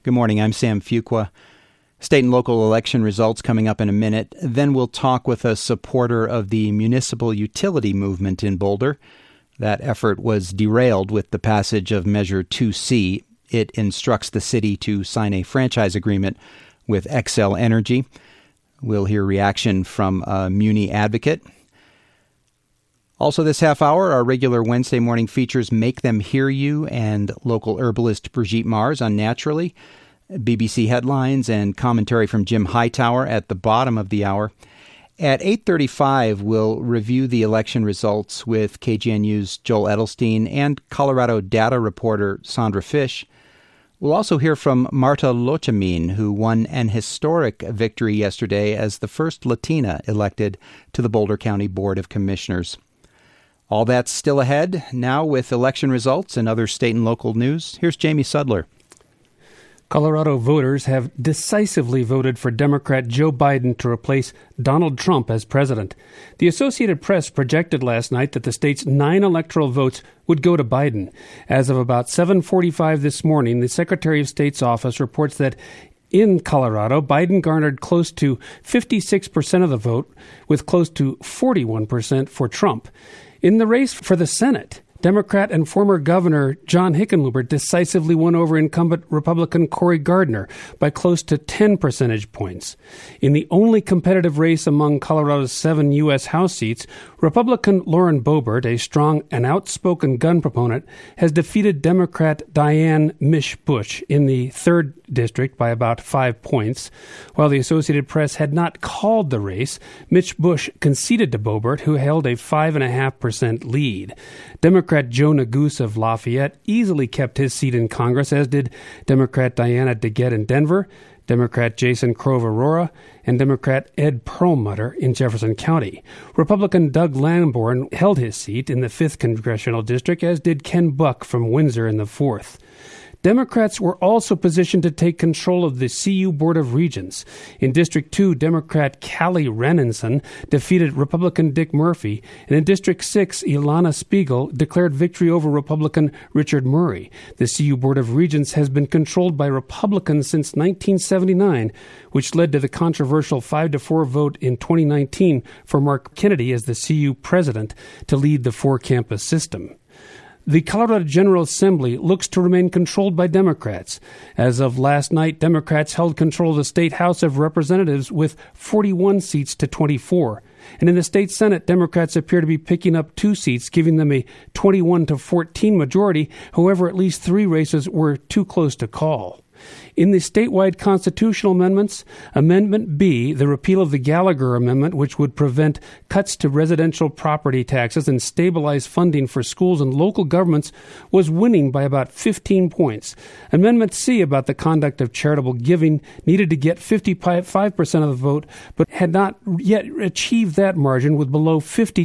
Good morning. I'm Sam Fuqua. State and local election results coming up in a minute. Then we'll talk with a supporter of the municipal utility movement in Boulder. That effort was derailed with the passage of Measure 2C. It instructs the city to sign a franchise agreement with Xcel Energy. We'll hear reaction from a Muni advocate. Also this half hour, our regular Wednesday morning features Make Them Hear You and local herbalist Brigitte Mars on Naturally. BBC headlines and commentary from Jim Hightower at the bottom of the hour. At 8:35, we'll review the election results with KGNU's Joel Edelstein and Colorado data reporter Sandra Fish. We'll also hear from Marta Lochamin, who won an historic victory yesterday as the first Latina elected to the Boulder County Board of Commissioners. All that's still ahead. Now with election results and other state and local news, here's Jamie Sudler. Colorado voters have decisively voted for Democrat Joe Biden to replace Donald Trump as president. The Associated Press projected last night that the state's 9 electoral votes would go to Biden. As of about 7:45 this morning, the Secretary of State's office reports that in Colorado, Biden garnered close to 56% of the vote, with close to 41% for Trump. In the race for the Senate, Democrat and former Governor John Hickenlooper decisively won over incumbent Republican Cory Gardner by close to 10 percentage points. In the only competitive race among Colorado's 7 U.S. House seats, Republican Lauren Boebert, a strong and outspoken gun proponent, has defeated Democrat Diane Mish Bush in the 3rd District by about 5 points. While the Associated Press had not called the race, Mish Bush conceded to Boebert, who held a 5.5% lead. Democrat Joe Neguse of Lafayette easily kept his seat in Congress, as did Democrat Diana DeGette in Denver, Democrat Jason Crow of Aurora, and Democrat Ed Perlmutter in Jefferson County. Republican Doug Lamborn held his seat in the 5th Congressional District, as did Ken Buck from Windsor in the 4th. Democrats were also positioned to take control of the CU Board of Regents. In District 2, Democrat Callie Renenson defeated Republican Dick Murphy, and in District 6, Ilana Spiegel declared victory over Republican Richard Murray. The CU Board of Regents has been controlled by Republicans since 1979, which led to the controversial 5-4 vote in 2019 for Mark Kennedy as the CU president to lead the 4-campus system. The Colorado General Assembly looks to remain controlled by Democrats. As of last night, Democrats held control of the State House of Representatives with 41 seats to 24. And in the State Senate, Democrats appear to be picking up 2 seats, giving them a 21-14 majority. However, at least 3 races were too close to call. In the statewide constitutional amendments, Amendment B, the repeal of the Gallagher Amendment, which would prevent cuts to residential property taxes and stabilize funding for schools and local governments, was winning by about 15 points. Amendment C, about the conduct of charitable giving, needed to get 55% of the vote, but had not yet achieved that margin with below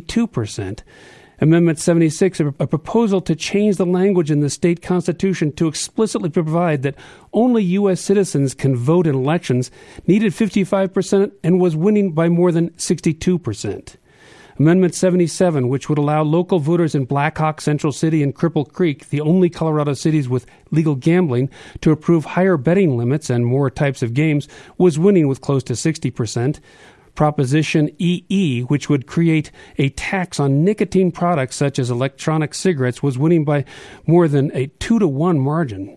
52%. Amendment 76, a proposal to change the language in the state constitution to explicitly provide that only U.S. citizens can vote in elections, needed 55% and was winning by more than 62%. Amendment 77, which would allow local voters in Blackhawk, Central City, and Cripple Creek, the only Colorado cities with legal gambling, to approve higher betting limits and more types of games, was winning with close to 60%. Proposition EE, which would create a tax on nicotine products such as electronic cigarettes, was winning by more than a 2-to-1 margin.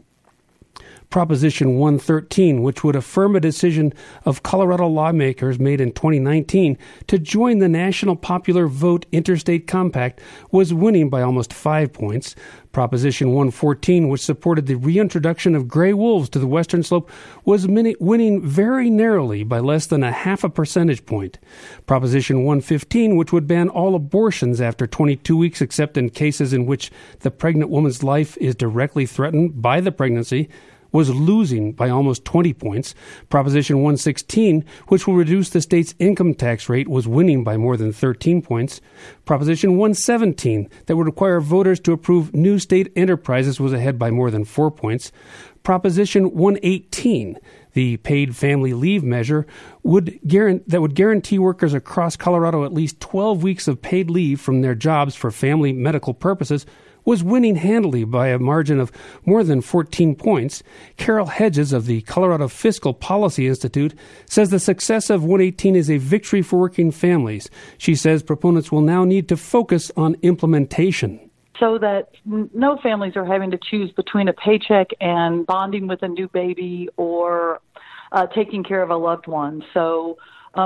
Proposition 113, which would affirm a decision of Colorado lawmakers made in 2019 to join the National Popular Vote Interstate Compact, was winning by almost 5 points. Proposition 114, which supported the reintroduction of gray wolves to the Western Slope, was winning very narrowly by less than 0.5 percentage point. Proposition 115, which would ban all abortions after 22 weeks except in cases in which the pregnant woman's life is directly threatened by the pregnancy, was losing by almost 20 points. Proposition 116, which will reduce the state's income tax rate, was winning by more than 13 points. Proposition 117, that would require voters to approve new state enterprises, was ahead by more than 4 points. Proposition 118, the paid family leave measure, would guarantee workers across Colorado at least 12 weeks of paid leave from their jobs for family medical purposes, was winning handily by a margin of more than 14 points. Carol Hedges of the Colorado Fiscal Policy Institute says the success of 118 is a victory for working families. She says proponents will now need to focus on implementation, so that no families are having to choose between a paycheck and bonding with a new baby or taking care of a loved one. So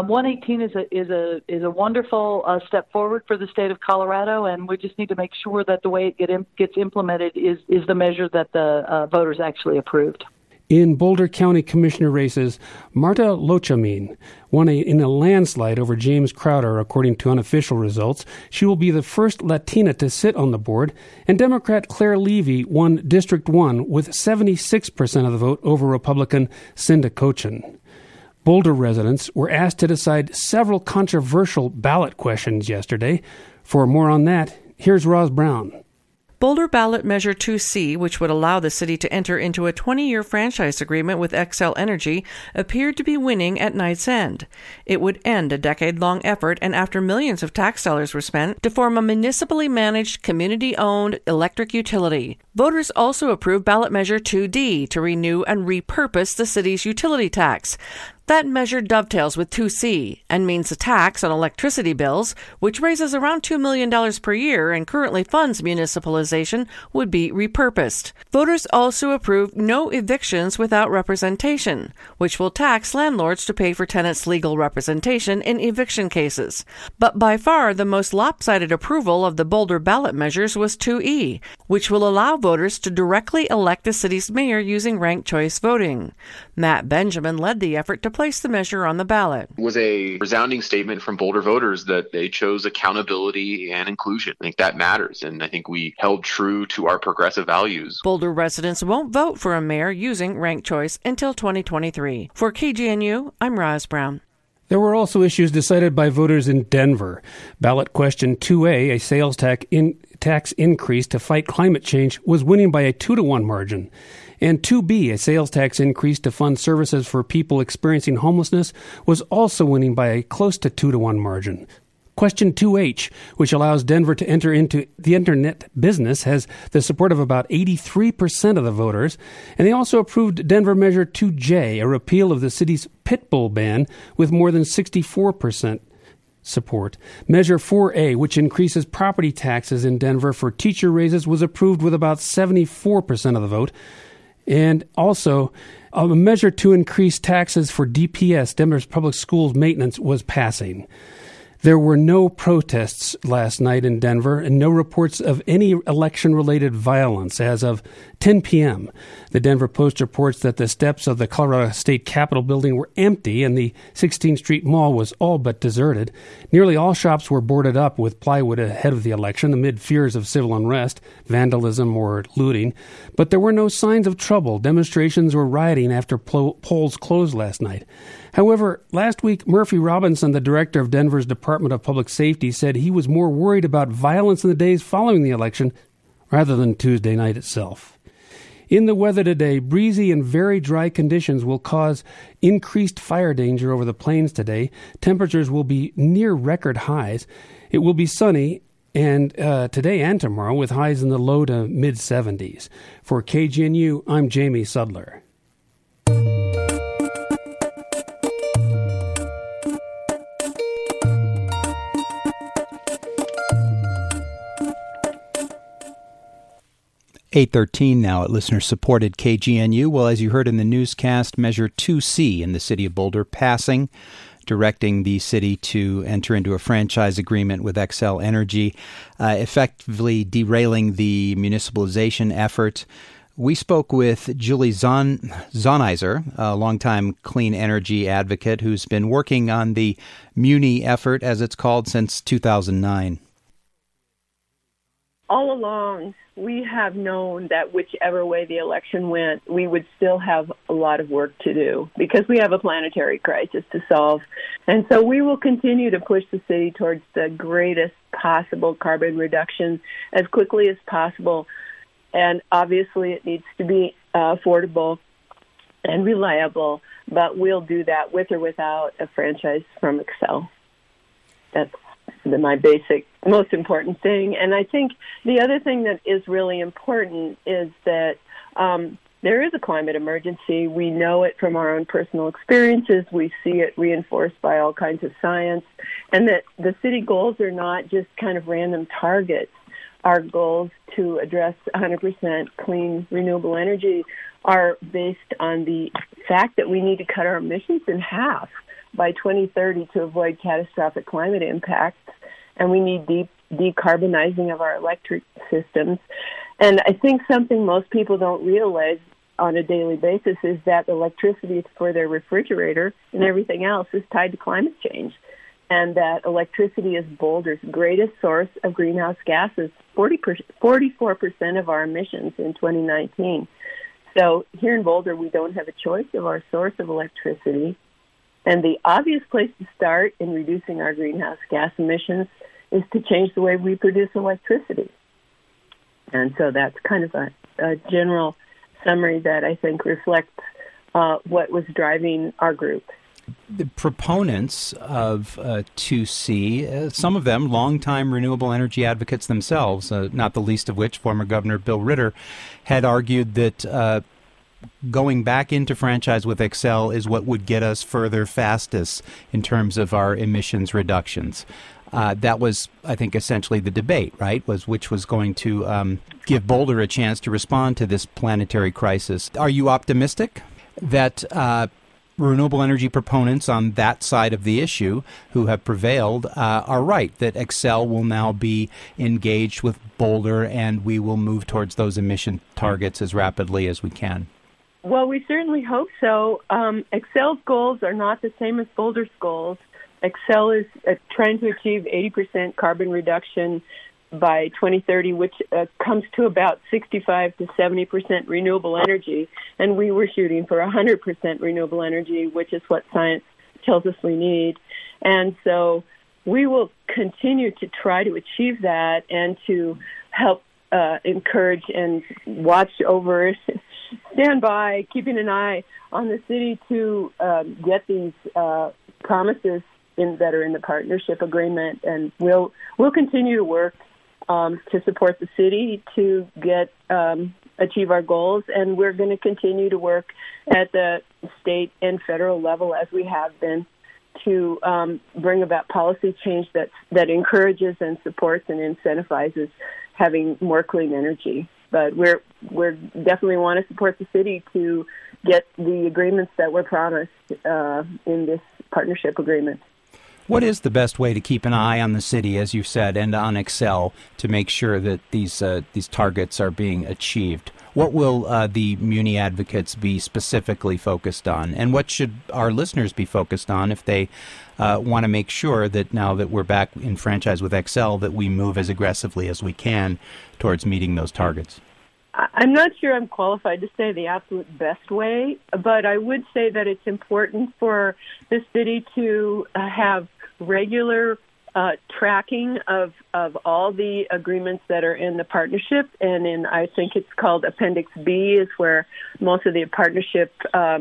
118 is a wonderful step forward for the state of Colorado, and we just need to make sure that the way it gets implemented is the measure that the voters actually approved. In Boulder County Commissioner races, Marta Lochamin won in a landslide over James Crowder, according to unofficial results. She will be the first Latina to sit on the board, and Democrat Claire Levy won District 1 with 76% of the vote over Republican Cinda Cochin. Boulder residents were asked to decide several controversial ballot questions yesterday. For more on that, here's Roz Brown. Boulder Ballot Measure 2C, which would allow the city to enter into a 20-year franchise agreement with Xcel Energy, appeared to be winning at night's end. It would end a decade-long effort, and after millions of tax dollars were spent, to form a municipally managed, community-owned electric utility. Voters also approved Ballot Measure 2D to renew and repurpose the city's utility tax. That measure dovetails with 2C and means a tax on electricity bills, which raises around $2 million per year and currently funds municipalization, would be repurposed. Voters also approved no evictions without representation, which will tax landlords to pay for tenants' legal representation in eviction cases. But by far the most lopsided approval of the Boulder ballot measures was 2E, which will allow voters to directly elect the city's mayor using ranked choice voting. Matt Benjamin led the effort to place the measure on the ballot. It was a resounding statement from Boulder voters that they chose accountability and inclusion. I think that matters, and I think we held true to our progressive values. Boulder residents won't vote for a mayor using ranked choice until 2023. For KGNU, I'm Roz Brown. There were also issues decided by voters in Denver. Ballot question 2A, a sales tax increase to fight climate change, was winning by a 2-to-1 margin. And 2B, a sales tax increase to fund services for people experiencing homelessness, was also winning by a close to 2-to-1 margin. Question 2H, which allows Denver to enter into the internet business, has the support of about 83% of the voters. And they also approved Denver Measure 2J, a repeal of the city's pit bull ban, with more than 64% support. Measure 4A, which increases property taxes in Denver for teacher raises, was approved with about 74% of the vote. And also, a measure to increase taxes for DPS, Denver's Public Schools maintenance, was passing. There were no protests last night in Denver and no reports of any election-related violence as of 10 p.m. The Denver Post reports that the steps of the Colorado State Capitol building were empty and the 16th Street Mall was all but deserted. Nearly all shops were boarded up with plywood ahead of the election amid fears of civil unrest, vandalism, or looting. But there were no signs of trouble, demonstrations, or rioting after polls closed last night. However, last week, Murphy Robinson, the director of Denver's Department of Public Safety, said he was more worried about violence in the days following the election rather than Tuesday night itself. In the weather today, breezy and very dry conditions will cause increased fire danger over the plains today. Temperatures will be near record highs. It will be sunny and today and tomorrow with highs in the low to mid-70s. For KGNU, I'm Jamie Sudler. .813 now at listener-supported KGNU. Well, as you heard in the newscast, Measure 2C in the city of Boulder passing, directing the city to enter into a franchise agreement with Xcel Energy, effectively derailing the municipalization effort. We spoke with Julie Zonizer, a longtime clean energy advocate who's been working on the Muni effort, as it's called, since 2009. All along, we have known that whichever way the election went, we would still have a lot of work to do because we have a planetary crisis to solve. And so we will continue to push the city towards the greatest possible carbon reduction as quickly as possible. And obviously it needs to be affordable and reliable, but we'll do that with or without a franchise from Xcel. That's my basic, most important thing. And I think the other thing that is really important is that there is a climate emergency. We know it from our own personal experiences. We see it reinforced by all kinds of science. And that the city goals are not just kind of random targets. Our goals to address 100% clean, renewable energy are based on the fact that we need to cut our emissions in half by 2030 to avoid catastrophic climate impacts. And we need decarbonizing of our electric systems. And I think something most people don't realize on a daily basis is that electricity for their refrigerator and everything else is tied to climate change, and that electricity is Boulder's greatest source of greenhouse gases, 44% of our emissions in 2019. So here in Boulder, we don't have a choice of our source of electricity, and the obvious place to start in reducing our greenhouse gas emissions is to change the way we produce electricity. And so that's kind of a general summary that I think reflects what was driving our group. The proponents of 2C, some of them longtime renewable energy advocates themselves, not the least of which former Governor Bill Ritter, had argued that going back into franchise with Xcel is what would get us further fastest in terms of our emissions reductions. That was, I think, essentially the debate, right, which was going to give Boulder a chance to respond to this planetary crisis. Are you optimistic that renewable energy proponents on that side of the issue who have prevailed are right, that Xcel will now be engaged with Boulder and we will move towards those emission targets as rapidly as we can? Well, we certainly hope so. Xcel's goals are not the same as Boulder's goals. Xcel is trying to achieve 80% carbon reduction by 2030, which comes to about 65 to 70% renewable energy. And we were shooting for 100% renewable energy, which is what science tells us we need. And so we will continue to try to achieve that and to help encourage and watch over, stand by, keeping an eye on the city to get these promises that are in the partnership agreement, and we'll continue to work to support the city to get achieve our goals, and we're going to continue to work at the state and federal level as we have been to bring about policy change that encourages and supports and incentivizes having more clean energy. But we're definitely want to support the city to get the agreements that were promised in this partnership agreement. What is the best way to keep an eye on the city, as you said, and on Xcel to make sure that these targets are being achieved? What will the Muni advocates be specifically focused on? And what should our listeners be focused on if they want to make sure that now that we're back in franchise with Xcel, that we move as aggressively as we can towards meeting those targets? I'm not sure I'm qualified to say the absolute best way, but I would say that it's important for the city to have regular tracking of all the agreements that are in the partnership. And I think it's called Appendix B is where most of the partnership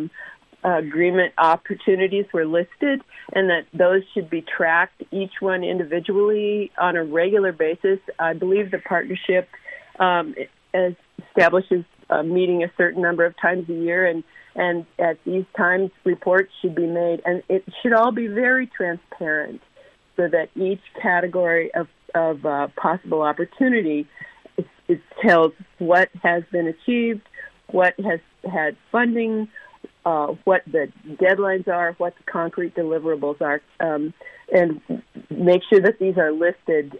agreement opportunities were listed, and that those should be tracked, each one individually on a regular basis. I believe the partnership establishes a meeting a certain number of times a year, and at these times, reports should be made, and it should all be very transparent so that each category of possible opportunity it tells what has been achieved, what has had funding, what the deadlines are, what the concrete deliverables are, and make sure that these are listed.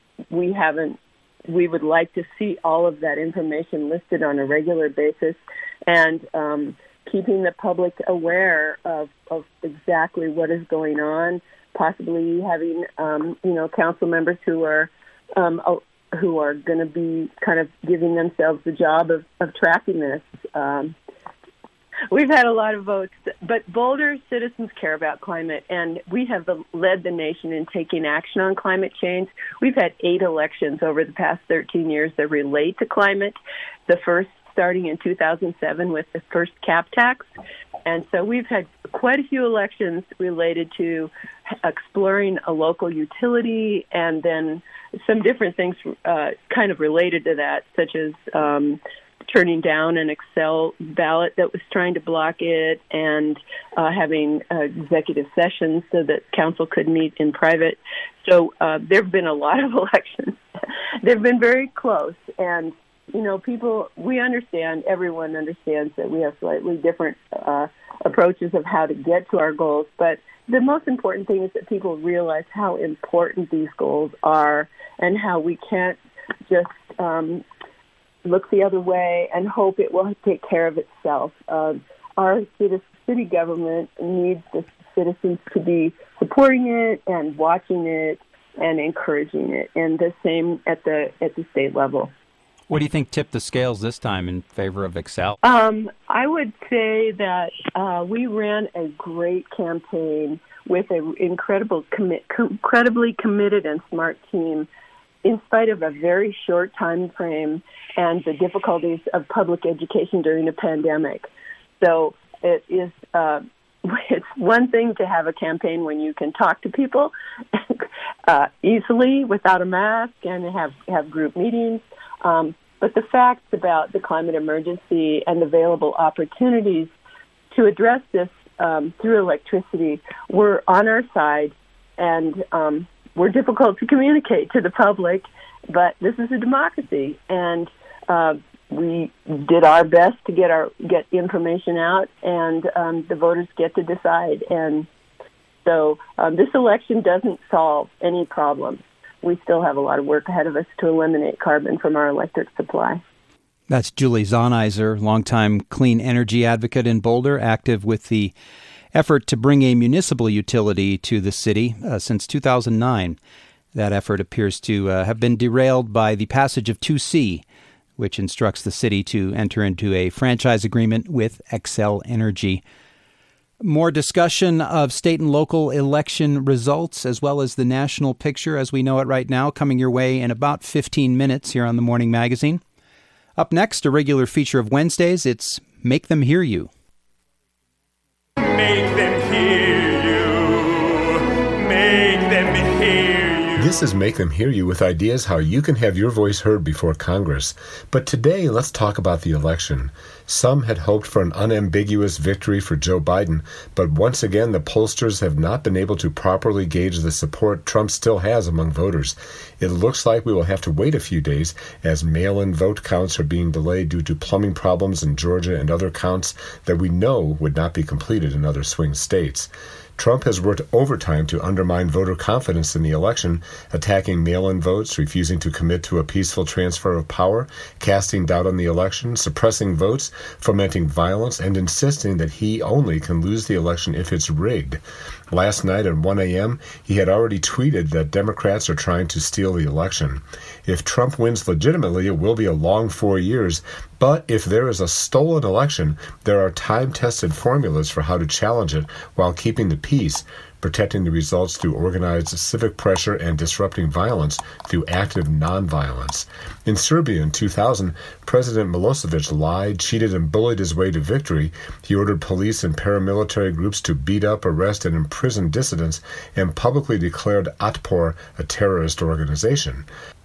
We would like to see all of that information listed on a regular basis, and keeping the public aware of exactly what is going on, possibly having council members who are going to be kind of giving themselves the job of tracking this. We've had a lot of votes, but Boulder citizens care about climate, and we have led the nation in taking action on climate change. We've had 8 elections over the past 13 years that relate to climate, the first starting in 2007 with the first cap tax. And so we've had quite a few elections related to exploring a local utility, and then some different things kind of related to that, such as turning down an Excel ballot that was trying to block it, and having executive sessions so that council could meet in private. So there have been a lot of elections. They've been very close, and everyone understands that we have slightly different approaches of how to get to our goals, but the most important thing is that people realize how important these goals are and how we can't just look the other way and hope it will take care of itself. Our city government needs the citizens to be supporting it and watching it and encouraging it, and the same at the state level. What do you think tipped the scales this time in favor of Excel? I would say that we ran a great campaign with an incredibly committed and smart team, in spite of a very short time frame and the difficulties of public education during the pandemic. So it is it's one thing to have a campaign when you can talk to people easily without a mask and have group meetings. But the facts about the climate emergency and available opportunities to address this through electricity were on our side, and were difficult to communicate to the public. But this is a democracy, and we did our best to get information out, and the voters get to decide. And so this election doesn't solve any problems. We still have a lot of work ahead of us to eliminate carbon from our electric supply. That's Julie Zahniser, longtime clean energy advocate in Boulder, active with the effort to bring a municipal utility to the city since 2009. That effort appears to have been derailed by the passage of 2C, which instructs the city to enter into a franchise agreement with Xcel Energy. More discussion of state and local election results, as well as the national picture as we know it right now, coming your way in about 15 minutes here on the Morning Magazine. Up next, a regular feature of Wednesdays, it's Make Them Hear You. Make them hear you. Make them hear you. This is Make Them Hear You, with ideas how you can have your voice heard before Congress. But today, let's talk about the election. Some had hoped for an unambiguous victory for Joe Biden, but once again, the pollsters have not been able to properly gauge the support Trump still has among voters. It looks like we will have to wait a few days as mail-in vote counts are being delayed due to plumbing problems in Georgia and other counts that we know would not be completed in other swing states. Trump has worked overtime to undermine voter confidence in the election, attacking mail-in votes, refusing to commit to a peaceful transfer of power, casting doubt on the election, suppressing votes, fomenting violence, and insisting that he only can lose the election if it's rigged. Last night at 1 a.m., he had already tweeted that Democrats are trying to steal the election. If Trump wins legitimately, it will be a long 4 years. But if there is a stolen election, there are time-tested formulas for how to challenge it while keeping the peace, protecting the results through organized civic pressure and disrupting violence through active nonviolence. In Serbia in 2000, President Milosevic lied, cheated, and bullied his way to victory. He ordered police and paramilitary groups to beat up, arrest, and imprison dissidents, and publicly declared Otpor a terrorist organization.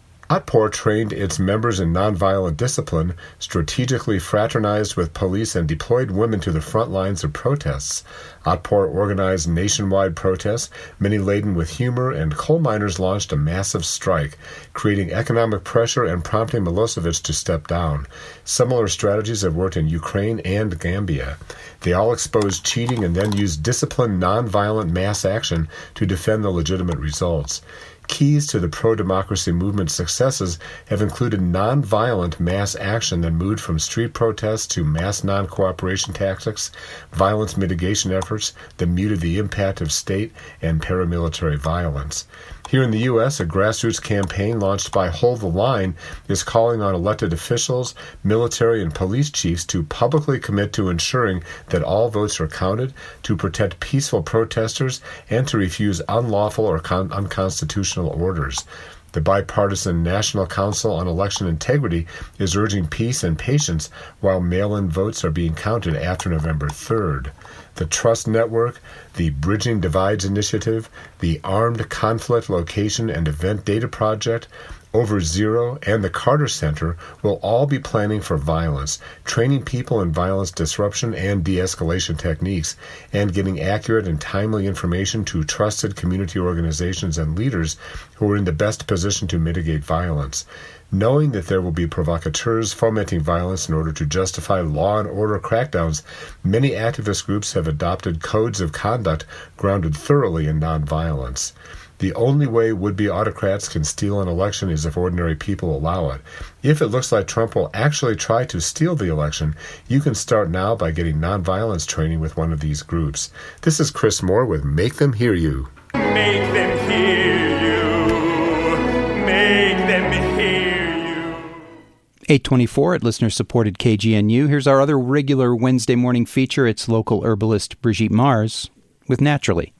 Otpor trained its members in nonviolent discipline, strategically fraternized with police, and deployed women to the front lines of protests. Otpor organized nationwide protests, many laden with humor, and coal miners launched a massive strike, creating economic pressure and prompting Milosevic to step down. Similar strategies have worked in Ukraine and Gambia. They all exposed cheating and then used disciplined nonviolent mass action to defend the legitimate results. Keys to the pro-democracy movement's successes have included nonviolent mass action that moved from street protests to mass non-cooperation tactics, violence mitigation efforts that muted the impact of state and paramilitary violence. Here in the U.S., a grassroots campaign launched by Hold the Line is calling on elected officials, military, and police chiefs to publicly commit to ensuring that all votes are counted, to protect peaceful protesters, and to refuse unlawful or unconstitutional orders. The Bipartisan National Council on Election Integrity is urging peace and patience while mail-in votes are being counted after November 3rd. The Trust Network, the Bridging Divides Initiative, the Armed Conflict Location and Event Data Project, OverZero, and the Carter Center will all be planning for violence, training people in violence disruption and de-escalation techniques, and getting accurate and timely information to trusted community organizations and leaders who are in the best position to mitigate violence. Knowing that there will be provocateurs fomenting violence in order to justify law and order crackdowns, many activist groups have adopted codes of conduct grounded thoroughly in nonviolence. The only way would-be autocrats can steal an election is if ordinary people allow it. If it looks like Trump will actually try to steal the election, you can start now by getting nonviolence training with one of these groups. This is Chris Moore with Make Them Hear You. Make them hear you. Make them hear you. 824 at listener-supported KGNU. Here's our other regular Wednesday morning feature. It's local herbalist Brigitte Mars with Naturally.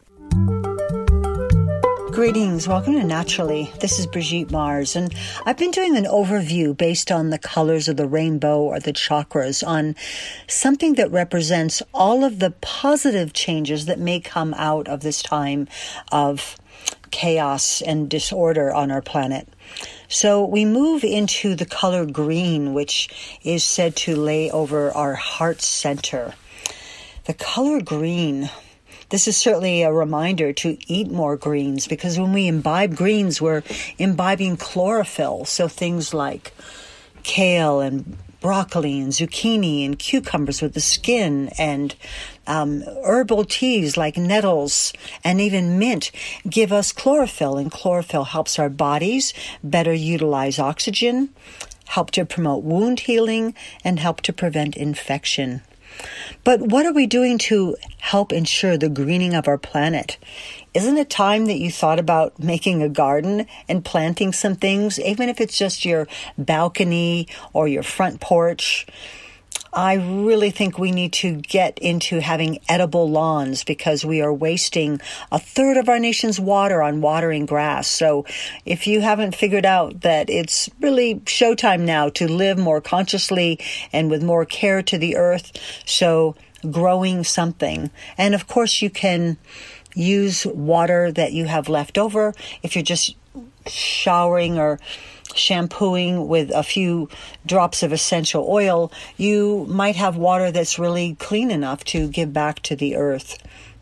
Greetings. Welcome to Naturally. This is Brigitte Mars, and I've been doing an overview based on the colors of the rainbow or the chakras on something that represents all of the positive changes that may come out of this time of chaos and disorder on our planet. So we move into the color green, which is said to lay over our heart center. The color green, this is certainly a reminder to eat more greens, because when we imbibe greens, we're imbibing chlorophyll. So things like kale and broccoli and zucchini and cucumbers with the skin, and herbal teas like nettles and even mint give us chlorophyll, and chlorophyll helps our bodies better utilize oxygen, help to promote wound healing, and help to prevent infection. But what are we doing to help ensure the greening of our planet? Isn't it time that you thought about making a garden and planting some things, even if it's just your balcony or your front porch? I really think we need to get into having edible lawns, because we are wasting a third of our nation's water on watering grass. So if you haven't figured out that it's really showtime now to live more consciously and with more care to the earth, so growing something. And of course you can use water that you have left over. If you're just showering or shampooing with a few drops of essential oil, you might have water that's really clean enough to give back to the earth.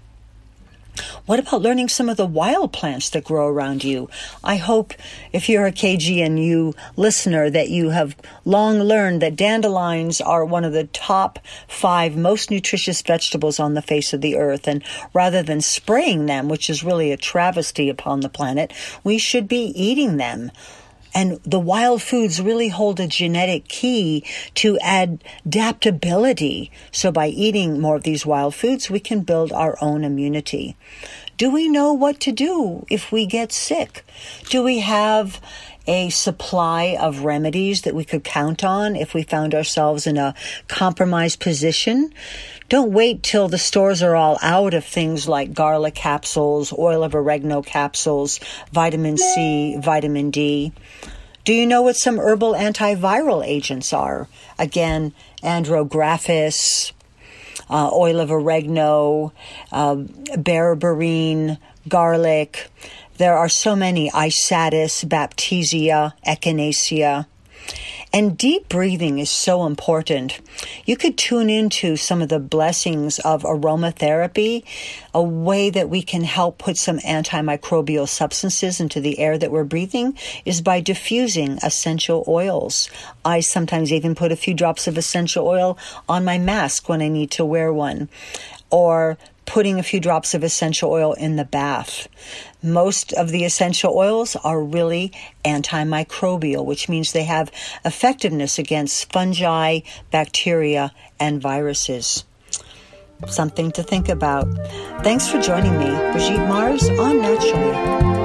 What about learning some of the wild plants that grow around you? I hope, if you're a KGNU listener, that you have long learned that dandelions are one of the top 5 most nutritious vegetables on the face of the earth. And rather than spraying them, which is really a travesty upon the planet, we should be eating them. And the wild foods really hold a genetic key to adaptability. So by eating more of these wild foods, we can build our own immunity. Do we know what to do if we get sick? Do we have a supply of remedies that we could count on if we found ourselves in a compromised position? Don't wait till the stores are all out of things like garlic capsules, oil of oregano capsules, vitamin C, vitamin D. Do you know what some herbal antiviral agents are? Again, andrographis, oil of oregano, berberine, garlic. There are so many: Isatis, Baptisia, Echinacea. And deep breathing is so important. You could tune into some of the blessings of aromatherapy. A way that we can help put some antimicrobial substances into the air that we're breathing is by diffusing essential oils. I sometimes even put a few drops of essential oil on my mask when I need to wear one, or putting a few drops of essential oil in the bath. Most of the essential oils are really antimicrobial, which means they have effectiveness against fungi, bacteria, and viruses. Something to think about. Thanks for joining me, Brigitte Mars, on Naturally.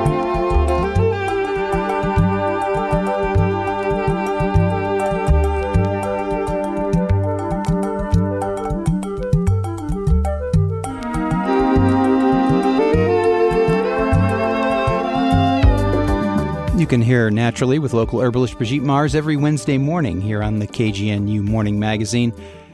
You can hear Naturally with local herbalist Brigitte Mars every Wednesday morning here on the KGNU Morning Magazine.